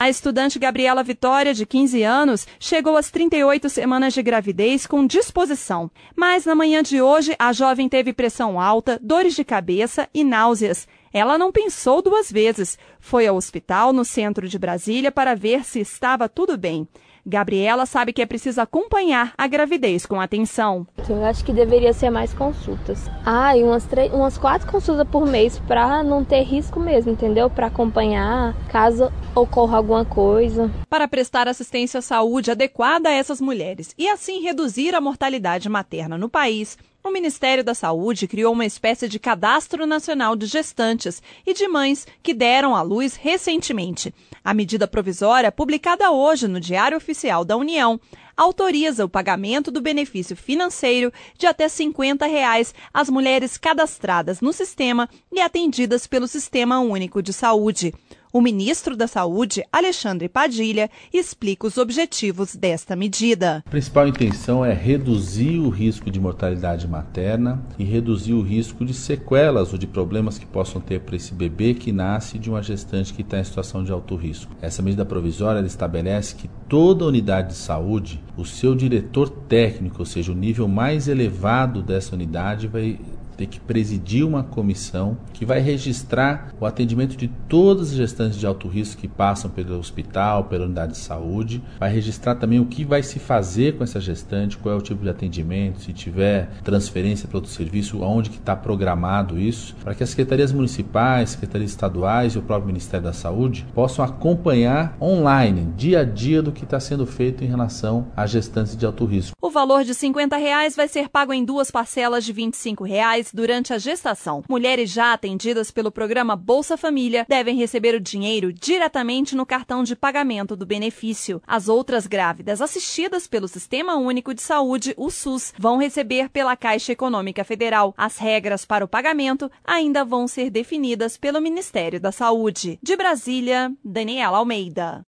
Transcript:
A estudante Gabriela Vitória, de 15 anos, chegou às 38 semanas de gravidez com disposição. Mas na manhã de hoje, a jovem teve pressão alta, dores de cabeça e náuseas. Ela não pensou duas vezes. Foi ao hospital no centro de Brasília para ver se estava tudo bem. Gabriela sabe que é preciso acompanhar a gravidez com atenção. Eu acho que deveria ser mais consultas. E umas 4 consultas por mês para não ter risco mesmo, entendeu? Para acompanhar caso ocorra alguma coisa. Para prestar assistência à saúde adequada a essas mulheres e assim reduzir a mortalidade materna no país, o Ministério da Saúde criou uma espécie de cadastro nacional de gestantes e de mães que deram à luz recentemente. A medida provisória, publicada hoje no Diário Oficial da União, autoriza o pagamento do benefício financeiro de até R$ 50 às mulheres cadastradas no sistema e atendidas pelo Sistema Único de Saúde. O ministro da Saúde, Alexandre Padilha, explica os objetivos desta medida. A principal intenção é reduzir o risco de mortalidade materna e reduzir o risco de sequelas ou de problemas que possam ter para esse bebê que nasce de uma gestante que está em situação de alto risco. Essa medida provisória estabelece que toda unidade de saúde, o seu diretor técnico, ou seja, o nível mais elevado dessa unidade, vai ter que presidir uma comissão que vai registrar o atendimento de todas as gestantes de alto risco que passam pelo hospital, pela unidade de saúde, vai registrar também o que vai se fazer com essa gestante, qual é o tipo de atendimento, se tiver transferência para outro serviço, aonde que está programado isso, para que as secretarias municipais, secretarias estaduais e o próprio Ministério da Saúde possam acompanhar online, dia a dia, do que está sendo feito em relação às gestantes de alto risco. O valor de R$ 50 vai ser pago em 2 parcelas de R$ 25 durante a gestação. Mulheres já atendidas pelo programa Bolsa Família devem receber o dinheiro diretamente no cartão de pagamento do benefício. As outras grávidas assistidas pelo Sistema Único de Saúde, o SUS, vão receber pela Caixa Econômica Federal. As regras para o pagamento ainda vão ser definidas pelo Ministério da Saúde. De Brasília, Daniela Almeida.